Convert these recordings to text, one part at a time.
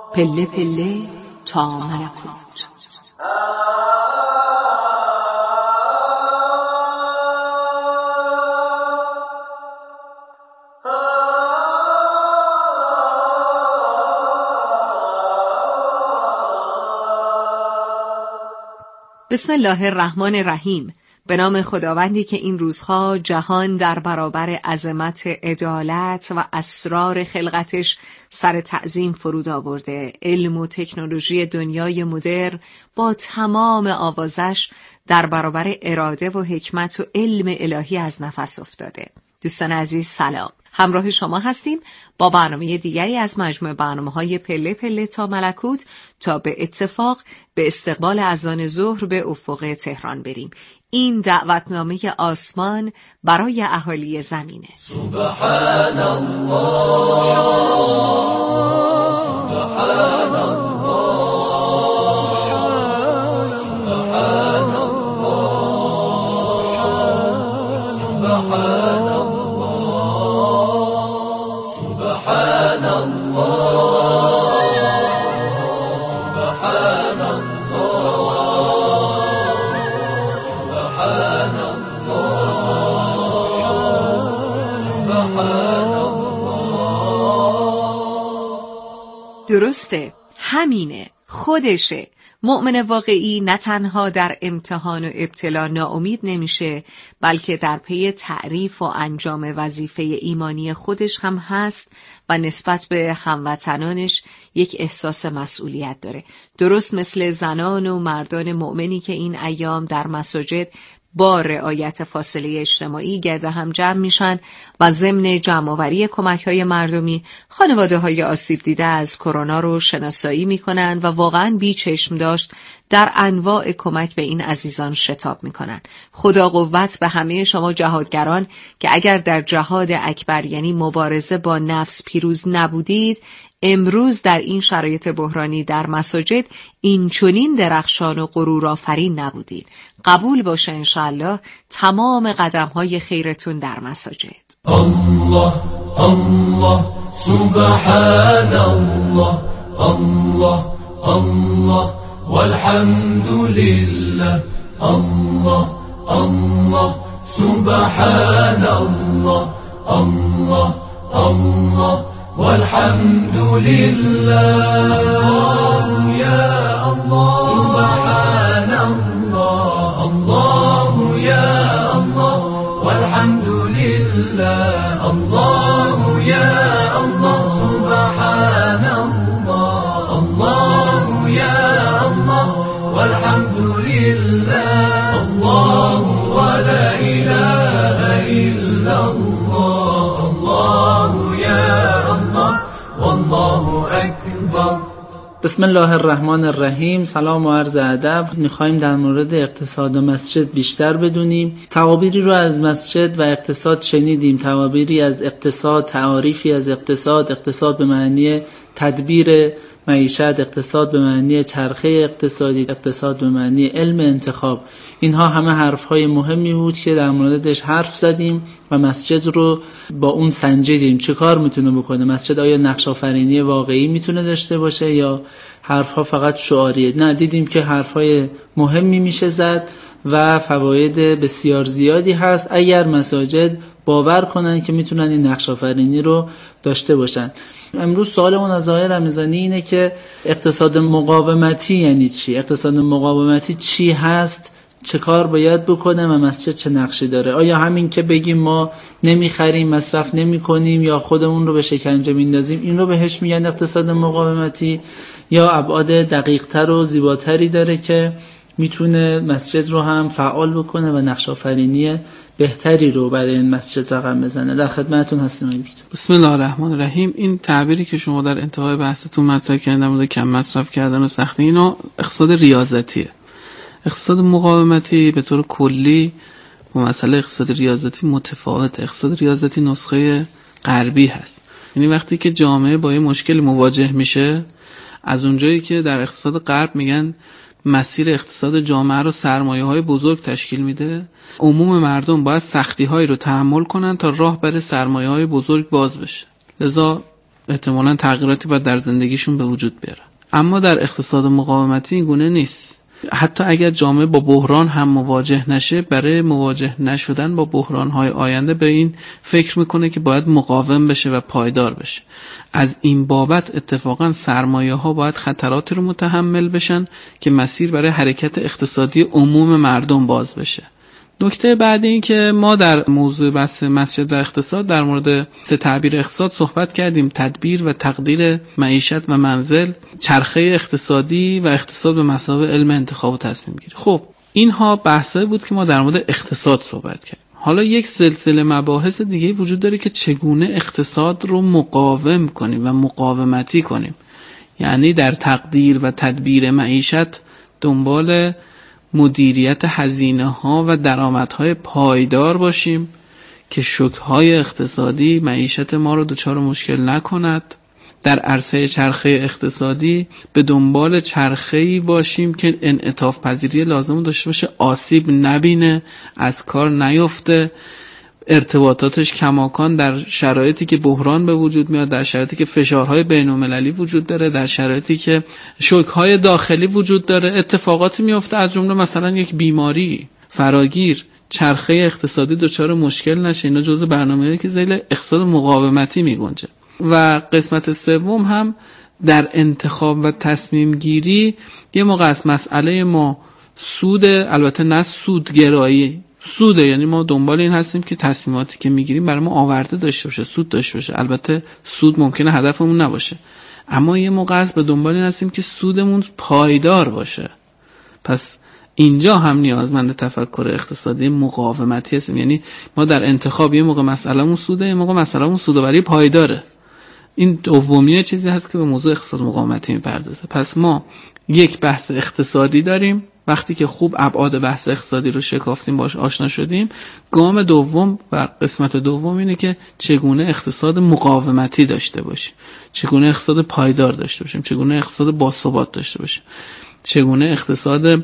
پله پله تا ملکوت. بسم الله الرحمن الرحیم. به نام خداوندی که این روزها جهان در برابر عظمت عدالت و اسرار خلقتش سر تعظیم فرود آورده. علم و تکنولوژی دنیای مدرن با تمام آوازش در برابر اراده و حکمت و علم الهی از نفس افتاده. دوستان عزیز سلام. همراه شما هستیم با برنامه دیگری از مجموعه برنامه‌های پله پله تا ملکوت تا به اتفاق به استقبال اذان ظهر به افق تهران بریم. این دعوتنامه آسمان برای اهالی زمینه. سبحان الله، سبحان الله، سبحان الله، سبحان الله، سبحان الله، سبحان درسته، همینه، خودشه. مؤمن واقعی نه تنها در امتحان و ابتلا ناامید نمیشه، بلکه در پی تعریف و انجام وظیفه ایمانی خودش هم هست و نسبت به هموطنانش یک احساس مسئولیت داره. درست مثل زنان و مردان مؤمنی که این ایام در مساجد با رعایت فاصله اجتماعی گرد هم جمع میشن و ضمن جمع‌آوری کمک‌های مردمی خانواده‌های آسیب دیده از کرونا رو شناسایی میکنن و واقعاً بی چشم داشت در انواع کمک به این عزیزان شتاب میکنن. خدا قوت به همه شما جهادگران که اگر در جهاد اکبر یعنی مبارزه با نفس پیروز نبودید، امروز در این شرایط بحرانی در مساجد این چنین درخشان و غرورآفرین نبودید. قبول باشه انشاءالله تمام قدم‌های خیرتون در مساجد. الله الله سبحان الله الله الله والحمد لله الله الله سبحان الله الله الله والحمد لله يا الله سبحان الله الله يا الله والحمد لله الله يا الله سبحان الله الله يا الله والحمد لله الله ولا إله إلا الله الله يا والله اکبر. بسم الله الرحمن الرحیم. سلام و عرض ادب. میخوایم در مورد اقتصاد و مسجد بیشتر بدونیم. تعابیری رو از مسجد و اقتصاد شنیدیم. تعابیری از اقتصاد، تعاریفی از اقتصاد. اقتصاد به معنی تدبیر معیشت، اقتصاد به معنی چرخه اقتصادی، اقتصاد به معنی علم انتخاب. اینها همه حرفهای مهمی بود که در موردش حرف زدیم و مسجد رو با اون سنجیدیم. چه کار میتونه بکنه مسجد؟ آیا نقش آفرینی واقعی میتونه داشته باشه یا حرفها فقط شعاریه؟ نه، دیدیم که حرفهای مهمی میشه زد و فواید بسیار زیادی هست اگر مساجد باور کنن که میتونن این نقش آفرینی رو داشته باشن. امروز سوالمون از آقای رمضانی اینه که اقتصاد مقاومتی یعنی چی؟ اقتصاد مقاومتی چی هست؟ چه کار باید بکنه و مسجد چه نقشی داره؟ آیا همین که بگیم ما نمیخریم، مصرف نمی کنیم یا خودمون رو به شکنجه میندازیم این رو بهش میگن اقتصاد مقاومتی، یا ابعاد دقیق تر و زیباتری داره که میتونه مسجد رو هم فعال بکنه و نقش آفرینی بهتری رو برای این مسجد رقم بزنه؟ در خدمتتون هستیم. بسم الله الرحمن الرحیم. این تعبیری که شما در انتهای بحثتون مطرح کردن در مورد کم مصرف کردن و سختی، اینو اقتصاد ریاضتیه. اقتصاد مقاومتی به طور کلی با مسئله اقتصاد ریاضتی متفاوته. اقتصاد ریاضتی نسخه غربی هست. یعنی وقتی که جامعه با یه مشکل مواجه میشه، از اونجایی که در اقتصاد غرب میگن مسیر اقتصاد جامعه رو سرمایه‌های بزرگ تشکیل میده، عموم مردم باید سختی‌هایی رو تحمل کنن تا راه برای سرمایه‌های بزرگ باز بشه. لذا احتمالاً تغییراتی باید در زندگیشون به وجود بیاره. اما در اقتصاد مقاومتی این گونه نیست. حتی اگر جامعه با بحران هم مواجه نشه، برای مواجه نشدن با بحران‌های آینده به این فکر میکنه که باید مقاوم بشه و پایدار بشه. از این بابت اتفاقاً سرمایه‌ها باید خطراتی رو متحمل بشن که مسیر برای حرکت اقتصادی عموم مردم باز بشه. نکته بعدی این که ما در موضوع بحث مسجد و اقتصاد در مورد سه تعبیر اقتصاد صحبت کردیم: تدبیر و تقدیر معیشت و منزل، چرخه اقتصادی و اقتصاد به مثابه علم انتخاب و تصمیم گیری. خب اینها بحثایی بود که ما در مورد اقتصاد صحبت کردیم. حالا یک سلسله مباحث دیگه وجود داره که چگونه اقتصاد رو مقاوم کنیم و مقاومتی کنیم. یعنی در تقدیر و تدبیر معیشت دنبال مدیریت هزینه‌ها و درآمدهای پایدار باشیم که شوک‌های اقتصادی معیشت ما رو دچار مشکل نکند. در عرصه چرخه اقتصادی به دنبال چرخه‌ای باشیم که انعطاف پذیری لازم داشته باشه، آسیب نبینه، از کار نیفته، ارتباطاتش کماکان در شرایطی که بحران به وجود میاد، در شرایطی که فشارهای بین‌المللی وجود داره، در شرایطی که شوک‌های داخلی وجود داره، اتفاقاتی میفته از جمله مثلا یک بیماری فراگیر، چرخه اقتصادی دچار مشکل نشه. اینا جزء برنامه‌ای که ذیل اقتصاد مقاومتی میگنجه. و قسمت سوم هم در انتخاب و تصمیم گیری یه موقع از مسئله ما سود، البته نه سودگرایی، سوده، یعنی ما دنبال این هستیم که تصمیماتی که میگیریم برای ما آورده داشته باشه، سود داشته باشه. البته سود ممکنه هدفمون نباشه، اما یه موقع از به دنبال این هستیم که سودمون پایدار باشه. پس اینجا هم نیازمند تفکر اقتصادی مقاومتی هستیم. یعنی ما در انتخاب یه موقع مسئلهمون سوده، یه موقع مسئلهمون سودآوری پایداره. این دومیه چیزی هست که به موضوع اقتصاد مقاومتی میپردازه. پس ما یک بحث اقتصادی داریم. وقتی که خوب ابعاد بحث اقتصادی رو شکافتیم، باش آشنا شدیم، گام دوم و قسمت دوم اینه که چگونه اقتصاد مقاومتی داشته باشیم، چگونه اقتصاد پایدار داشته باشیم، چگونه اقتصاد باثبات داشته باشیم، چگونه اقتصاد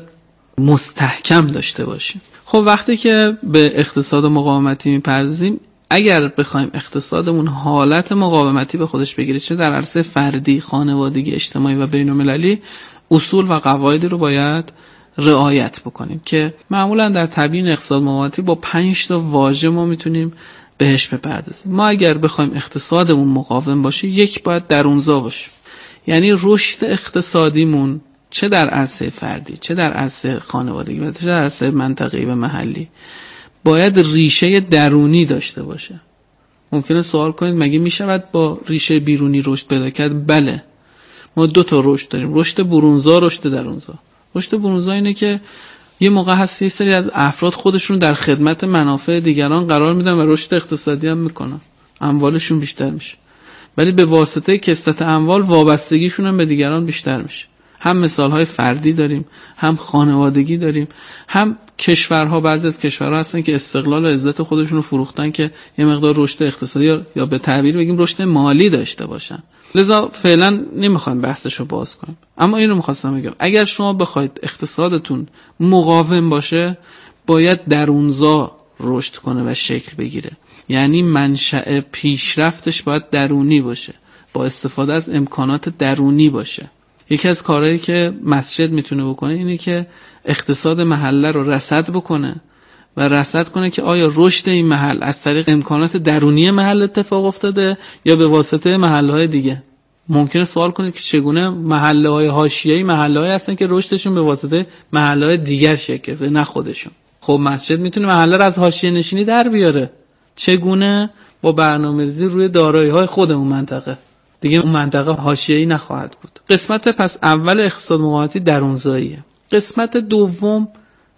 مستحکم داشته باشیم. خب وقتی که به اقتصاد مقاومتی میپردازیم، اگر بخوایم اقتصادمون حالت مقاومتی به خودش بگیره، چه در عرصه فردی، خانوادگی، اجتماعی و بین‌المللی، اصول و قواعدی رو باید رعایت بکنیم که معمولا در تبیین اقتصاد مقاومتی با 5 تا واژه ما میتونیم بهش بپردازیم. ما اگر بخوایم اقتصادمون مقاوم باشه، یک باید درونزا باشه. یعنی رشد اقتصادیمون چه در عرصه فردی، چه در عرصه خانوادگی و چه در عرصه منطقه‌ای و محلی، باید ریشه درونی داشته باشه. ممکنه سوال کنید مگه میشود با ریشه بیرونی رشد پیدا کرد؟ بله. ما 2 تا رشد داریم: رشد برونزا، رشد درونزا. رشد برونزا اینه که یه موقع هست یه سری از افراد خودشون در خدمت منافع دیگران قرار میدن و رشد اقتصادی هم میکنن، اموالشون بیشتر میشه، ولی به واسطه کثرت اموال وابستگیشون هم به دیگران بیشتر میشه. هم مثالهای فردی داریم، هم خانوادگی داریم، هم کشورها. بعضی از کشورها هستن که استقلال و عزت خودشون رو فروختن که یه مقدار رشد اقتصادی یا به تعبیر بگیم رشد مالی داشته باشن. لذا فعلا نمیخوایم بحثش رو باز کنیم، اما اینو میخواستم بگم: اگر شما بخواید اقتصادتون مقاوم باشه، باید درونزا رشد کنه و شکل بگیره. یعنی منشأ پیشرفتش باید درونی باشه، با استفاده از امکانات درونی باشه. یکی از کارهایی که مسجد میتونه بکنه اینه که اقتصاد محله رو رصد بکنه و رصد کنه که آیا رشد این محل از طریق امکانات درونی محل اتفاق افتاده یا به واسطه محله‌های دیگه. ممکنه سوال کنید که چگونه محله‌های حاشیه‌ای محله‌ای هستن که رشدشون به واسطه محله‌های دیگر شکل گرفته، نه خودشون. خب مسجد میتونه محله رو از حاشیه نشینی در بیاره. چگونه؟ با برنامه‌ریزی روی دارایی‌های خود اون منطقه. دیگه اون منطقه حاشیه‌ای نخواهد بود. قسمت پس اول اقتصاد مقاومتی درونزاییه. قسمت دوم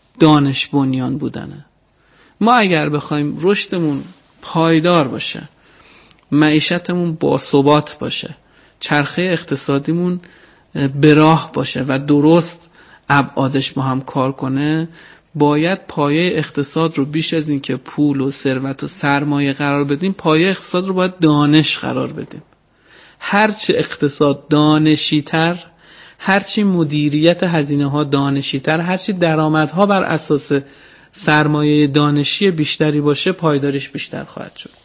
دانش بنیان بودنه. ما اگر بخوایم رشدمون پایدار باشه، معیشتمون باثبات باشه، چرخه اقتصادیمون به راه باشه و درست ابعادش با هم کار کنه، باید پایه اقتصاد رو بیش از این که پول و ثروت و سرمایه قرار بدیم، پایه اقتصاد رو باید دانش قرار بدیم. هرچی اقتصاد دانشی‌تر، هرچی مدیریت هزینه‌ها دانشی‌تر، هرچی درآمدها بر اساس سرمایه دانشی بیشتری باشه، پایداریش بیشتر خواهد شد.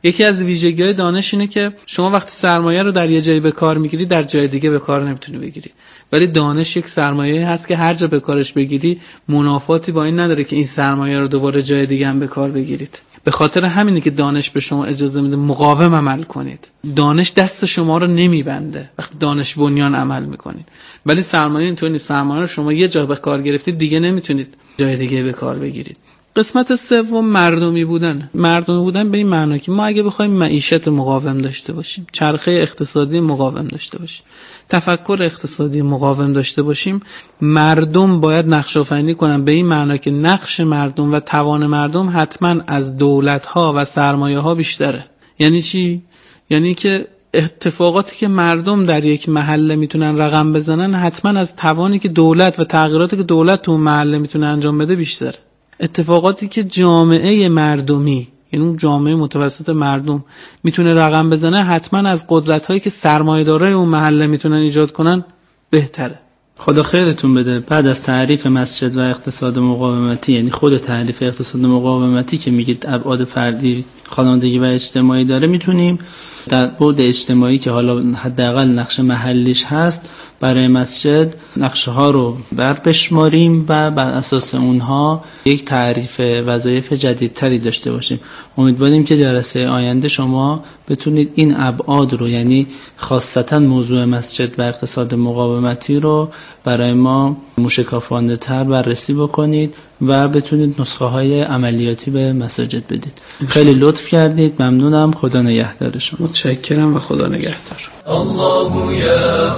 یکی از ویژگی‌های دانش اینه که شما وقتی سرمایه رو در یه جایی به کار میگیری در جای دیگه به کار نمیتونی بگیری، ولی دانش یک سرمایه هست که هر جا به کارش بگیری منافاتی با این نداره که این سرمایه رو دوباره جای دیگه هم به کار بگیرید. به خاطر همینه که دانش به شما اجازه میده مقاوم عمل کنید. دانش دست شما رو نمیبنده وقتی دانش بنیان عمل میکنید، ولی سرمایه اینطور نیست. سرمایه رو شما یه جا به کار گرفتید دیگه نمیتونید جای دیگه به کار بگیرید. قسمت سوم مردمی بودن. مردمی بودن به این معنی که ما اگه بخوایم معیشت مقاوم داشته باشیم، چرخه اقتصادی مقاوم داشته باشیم، تفکر اقتصادی مقاوم داشته باشیم، مردم باید نقش آفرینی کنن به این معنی که نقش مردم و توان مردم حتما از دولت‌ها و سرمایه‌ها بیشتره. یعنی چی؟ یعنی که اتفاقاتی که مردم در یک محله میتونن رقم بزنن حتما از توانی که دولت و تغییراتی که دولت تو محله میتونه انجام بده بیشتره. اتفاقاتی که جامعه مردمی، یعنی اون جامعه متوسط مردم میتونه رقم بزنه حتما از قدرت‌هایی که سرمایه‌دارای اون محله میتونن ایجاد کنن بهتره. خدا خیرتون بده. بعد از تعریف مسجد و اقتصاد مقاومتی، یعنی خود تعریف اقتصاد مقاومتی که میگید ابعاد فردی، خانوادگی و اجتماعی داره، میتونیم در بعد اجتماعی که حالا حداقل نقش محلیش هست برای مسجد نقشه ها رو بشماریم و بر اساس اونها یک تعریف وظایف جدیدتری داشته باشیم. امیدواریم که جلسه آینده شما بتونید این ابعاد رو، یعنی خاصتا موضوع مسجد و اقتصاد مقاومتی رو برای ما موشکافانه تر بررسی بکنید و بتونید نسخه های عملیاتی به مساجد بدید. خیلی لطف کردید، ممنونم. خدا نگهدار شما. متشکرم و خدا نگهدار. الله یا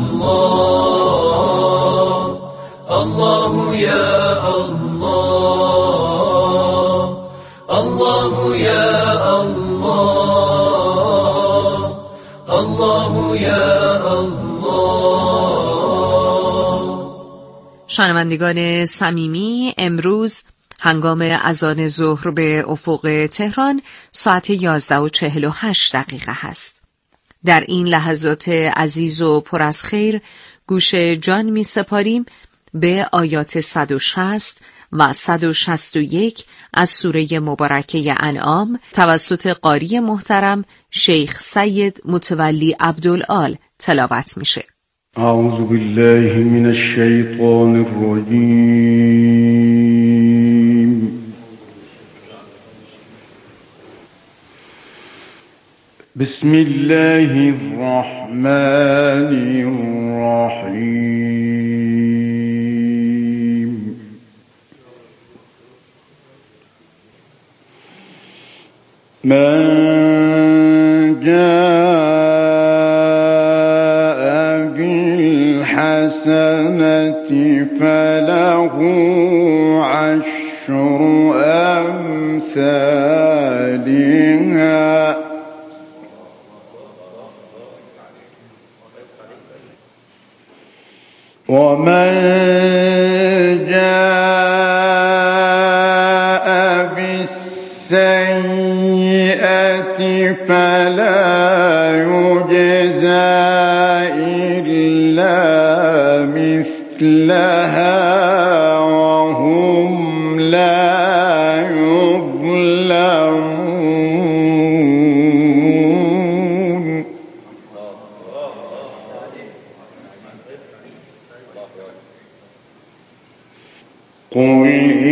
الله، الله یا الله، الله یا الله، الله یا الله. شنوندگان صمیمی، امروز هنگام اذان ظهر به افق تهران ساعت 11:48 هست. در این لحظات عزیز و پر از خیر گوش جان می سپاریم به آیات 160 و 161 از سوره مبارکه انعام توسط قاری محترم شیخ سید متولی عبدالآل تلاوت میشه. اعوذ بالله من الشیطان الرجیم. بسم الله الرحمن الرحیم. من جاء بالحسنة فله عشر أمثالها ومن جاء بالسيئة فلا يجزى إلا مثلها وهم لا يظلمون. قل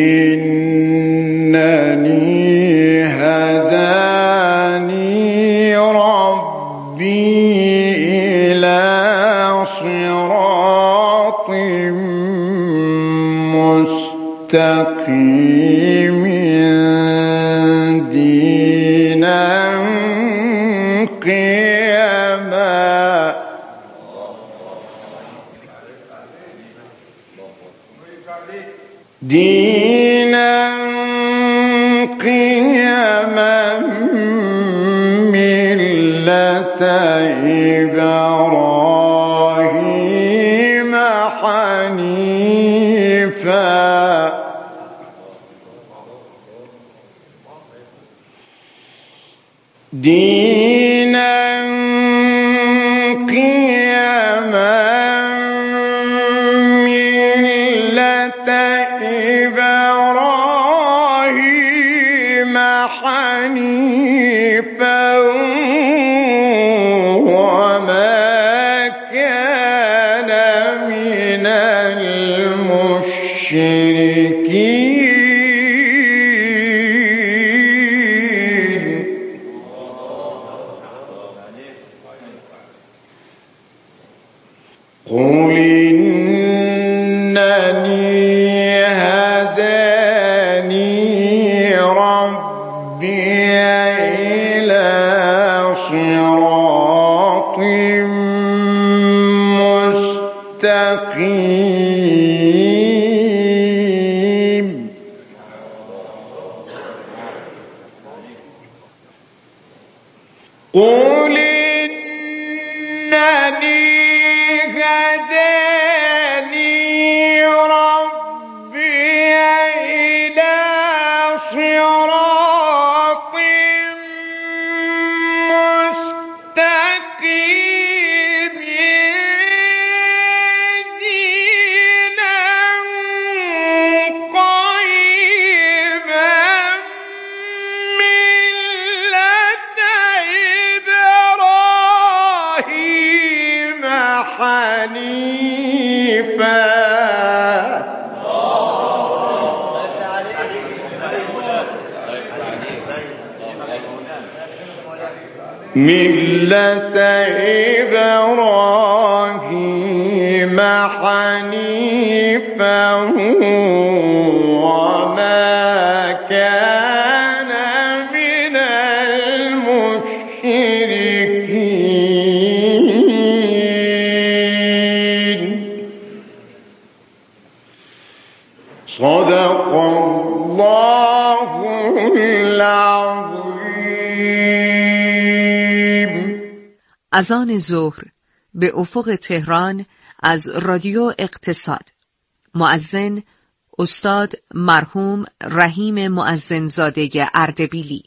إنني هداني ربي إلى صراط مستقيم دينا قيما ملة إبراهيم حنيفا دينا قيما ملة إبراهيم حنيفا مستقيم قل إنني هداني ربي إلى صراط مستقيم دينا قيما ملة إبراهيم حنيفا ملة إبراهيم حنيفا وما كان من المشركين صدق الله العظيم. اذان ظهر به افق تهران از رادیو اقتصاد. مؤذن استاد مرحوم رحیم مؤذنزاده اردبیلی.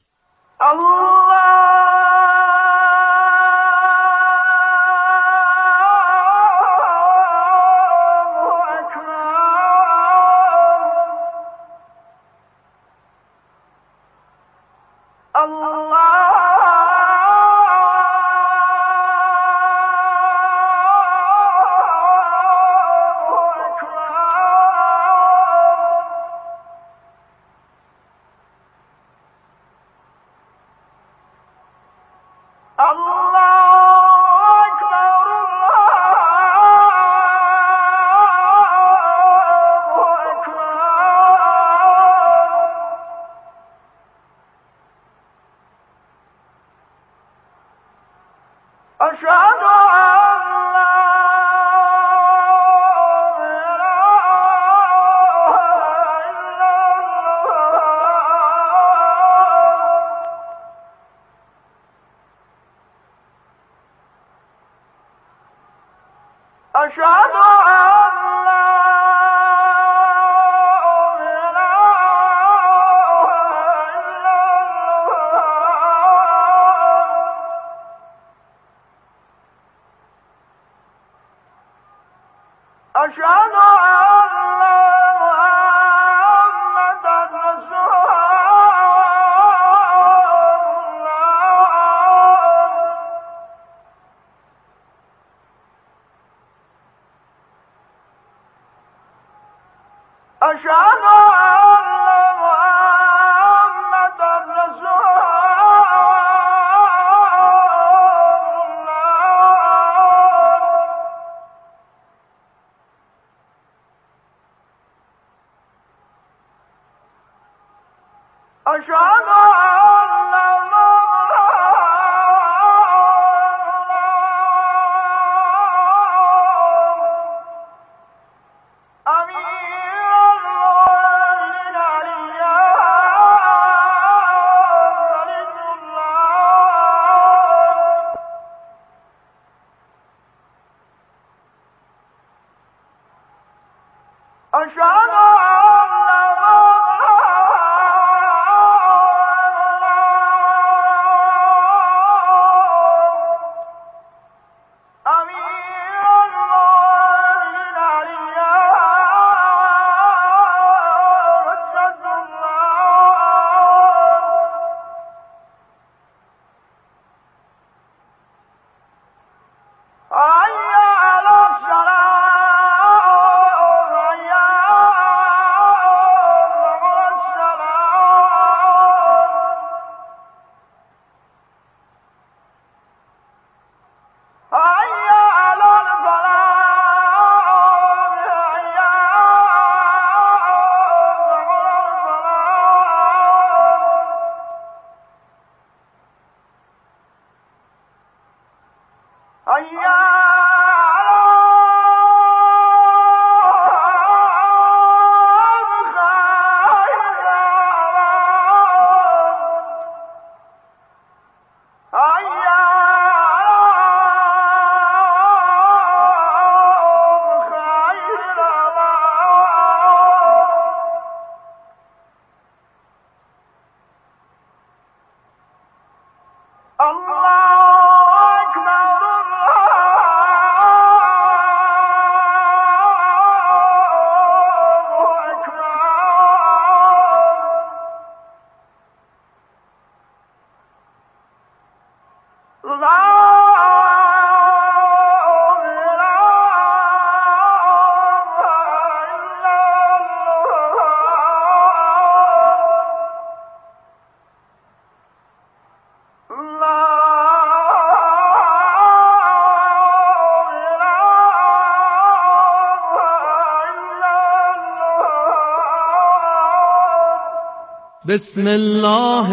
بسم الله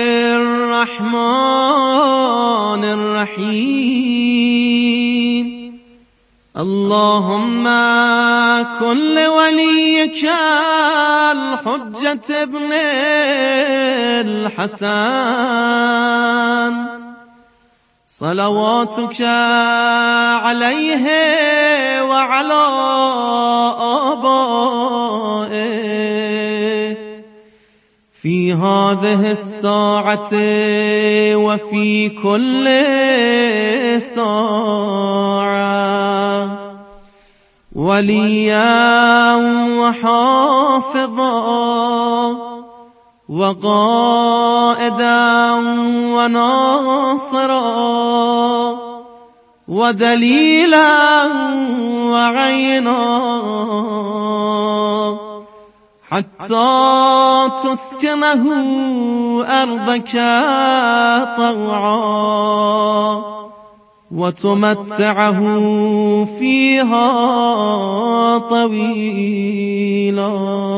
الرحمن الرحیم اللهم کن لولیک الحجة ابن الحسن صلواتك علیه وعلى آبائه في هذه الساعة وفي كل ساعة وليا وحافظا وقائدا وناصرا ودليلا وعينا حتى تسكنه أرضك طوعا وتمتعه فيها طويلا.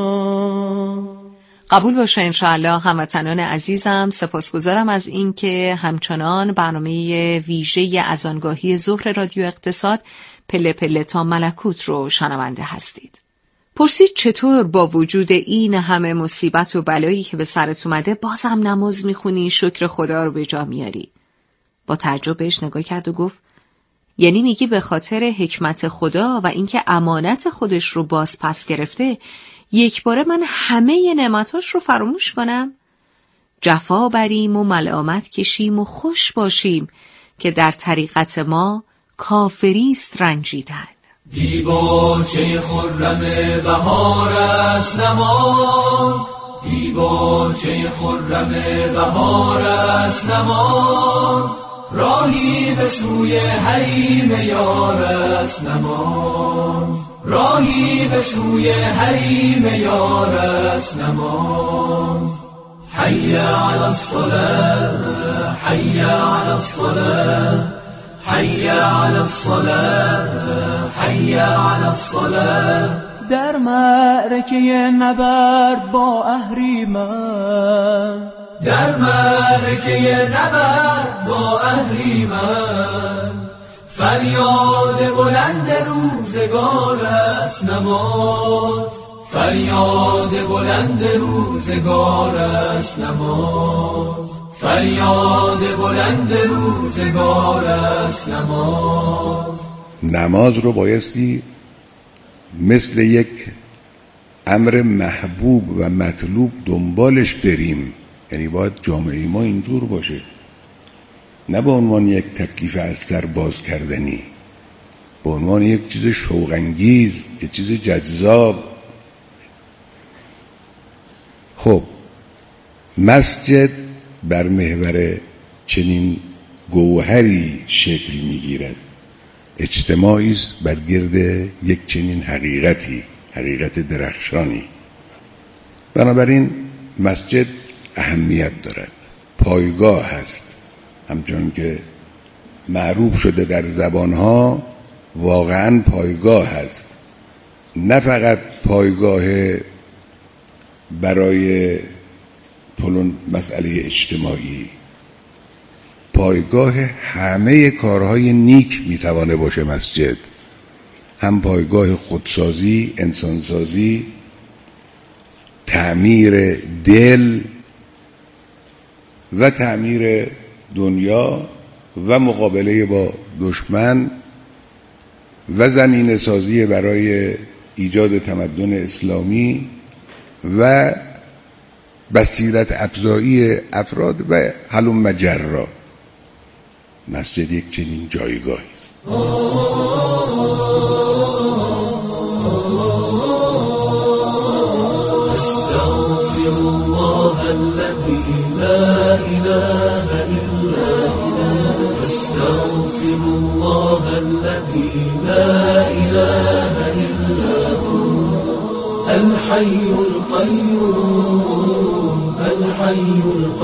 قبول باشه انشاءالله. هموطنان عزیزم، سپاسگزارم از این که همچنان برنامه ویژه اذانگاهی ظهر رادیو اقتصاد پله پله تا ملکوت رو شنونده هستید. پرسید چطور با وجود این همه مصیبت و بلایی که به سرت اومده بازم نماز میخونی، شکر خدا رو به جا میاری؟ با تعجب بهش نگاه کرد و گفت یعنی میگی به خاطر حکمت خدا و اینکه امانت خودش رو باز پس گرفته یک باره من همه نعمتاش رو فراموش کنم؟ جفا بریم و ملامت کشیم و خوش باشیم که در طریقت ما کافریست رنجیدن. دیباچه خرم بهار است نماز، دیباچه خرم بهار است نماز، راهی به سوی حریم یار است نماز، راهی به سوی حریم یار است نماز. حی علی الصلاة حی علی الصلاة حی علی الصلاة حی علی الصلاة. در معرکه نبرد با اهریمن، در معرکه نبرد با اهریمن، فریاد بلند روزگار است نماز، فریاد بلند روزگار است نماز، فریاد بلند روزگار است نماز. نماز رو بایستی مثل یک امر محبوب و مطلوب دنبالش بریم، یعنی باید جامعه ما اینجور باشه، نه به عنوان یک تکلیف از سر باز کردنی، به عنوان یک چیز شوق‌انگیز، یک چیز جذاب. خب مسجد بر محور چنین گوهری شکل میگیرد، اجتماعی است بر گرد یک چنین حقیقتی، حقیقت درخشانی. بنابراین مسجد اهمیت دارد، پایگاه هست، همچون که معروف شده در زبانها، واقعا پایگاه هست، نه فقط پایگاه برای پلون مسئله اجتماعی، پایگاه همه کارهای نیک میتوانه باشه مسجد، هم پایگاه خودسازی، انسانسازی، تعمیر دل و تعمیر دنیا و مقابله با دشمن و زمینه سازی برای ایجاد تمدن اسلامی و بصیرت افزایی افراد و هلم مجرا. مسجد یک چنین جایگاهی است. استغفر الله الذي لا اله الا هو، أستغفر الله الذي لا إله إلا هو الحي القيوم الحي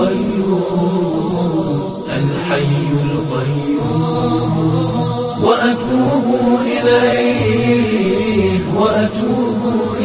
القيوم الحي القيوم وأتوب إليه وأتوب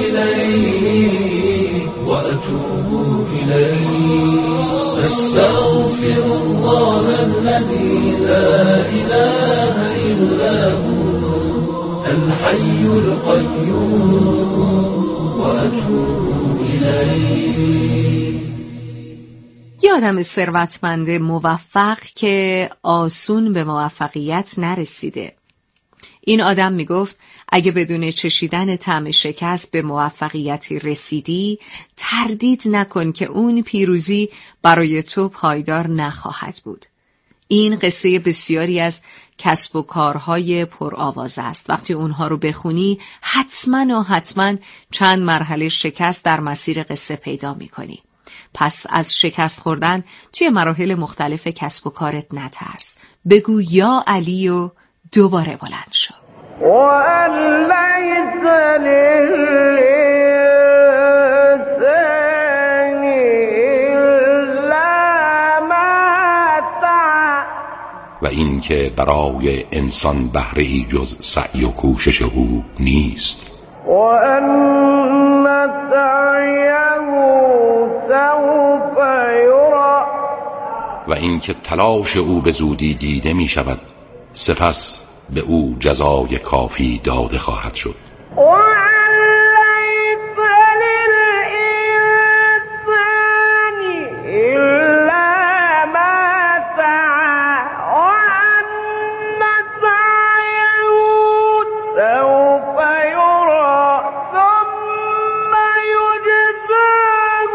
إليه وأتوب إليه أستغفر الله الذي لا إله إلا هو الحي القيوم وأتوب إليه. یه آدم ثروتمند موفق که آسون به موفقیت نرسیده. این آدم میگفت اگه بدون چشیدن طعم شکست به موفقیتی رسیدی، تردید نکن که اون پیروزی برای تو پایدار نخواهد بود. این قصه بسیاری از کسب و کارهای پرآواز است. وقتی اونها رو بخونی حتما چند مرحله شکست در مسیر قصه پیدا میکنی. پس از شکست خوردن توی مراحل مختلف کسب و کارت نترس. بگو یا علی و دوباره بلند شو. وَأَن لَّيْسَ لِلْإِنسَانِ إِلَّا مَا سَعَىٰ و این که برای انسان بهره‌ای جز سعی و کوشش او نیست. وَأَنَّ سَعْيَهُ سَوْفَ یُرَىٰ و این که تلاش او به زودی دیده می شود، سپس به او جزای کافی داده خواهد شد. وَأَن لَّيْسَ لِلْإِنسَانِ إِلَّا مَا سَعَىٰ وَأَنَّ سَعْيَهُ سَوْفَ یُرَىٰ ثُمَّ يُجْزَاهُ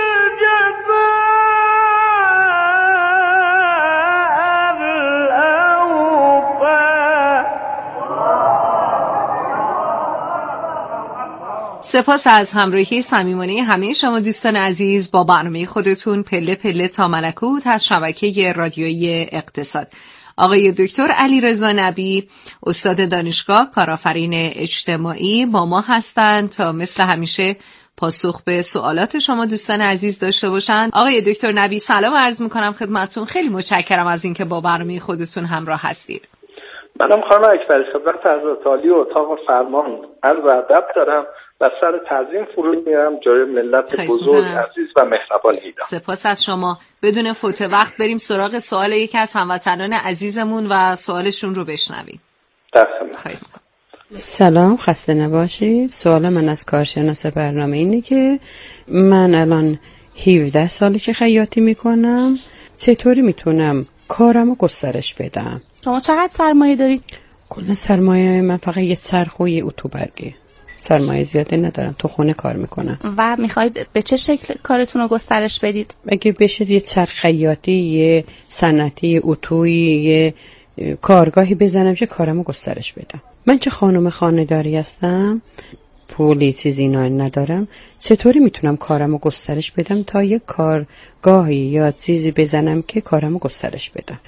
الْجَزَاءَ الْأَوْفَىٰ. سپاس از همراهی صمیمانه همه شما دوستان عزیز با برنامه خودتون پله پله تا ملکوت از شبکه رادیویی اقتصاد. آقای دکتر علیرضا نبی، استاد دانشگاه، کارآفرین اجتماعی با ما هستند تا مثل همیشه پاسخ به سوالات شما دوستان عزیز داشته باشند. آقای دکتر نبی سلام عرض میکنم خدمتتون. خیلی متشکرم از اینکه با برنامه خودتون همراه هستید. منم خانم اکبری خدمت حضرت عالی و اتاق فرمان عرض ادب دارم و سر تعظیم فرود میارم جای ملت بزرگ عزیز و مهربان دیدم. سپاس از شما. بدون فوت وقت بریم سراغ سوال یکی از هموطنان عزیزمون و سوالشون رو بشنویم. سلام، خسته نباشید. سوال من از کارشناس برنامه اینه که من الان 17 ساله که خیاطی میکنم، چطوری میتونم کارمو گسترش بدم؟ شما چقدر سرمایه دارید؟ کلا سرمایه من فقط یه چرخ و یه اتوبرگه. سرمایه زیاده ندارم، تو خونه کار میکنم. و میخواید به چه شکل کارتون رو گسترش بدید؟ اگه بشه یه چرخ خیاطی، یه صنعتی، یه اتویی، یه کارگاهی بزنم که کارمو گسترش بدم. من که خانم خانه‌داری هستم، پولی چیزی ندارم، چطوری میتونم کارمو گسترش بدم تا یه کارگاهی یا چیزی بزنم که کارمو گسترش بدم؟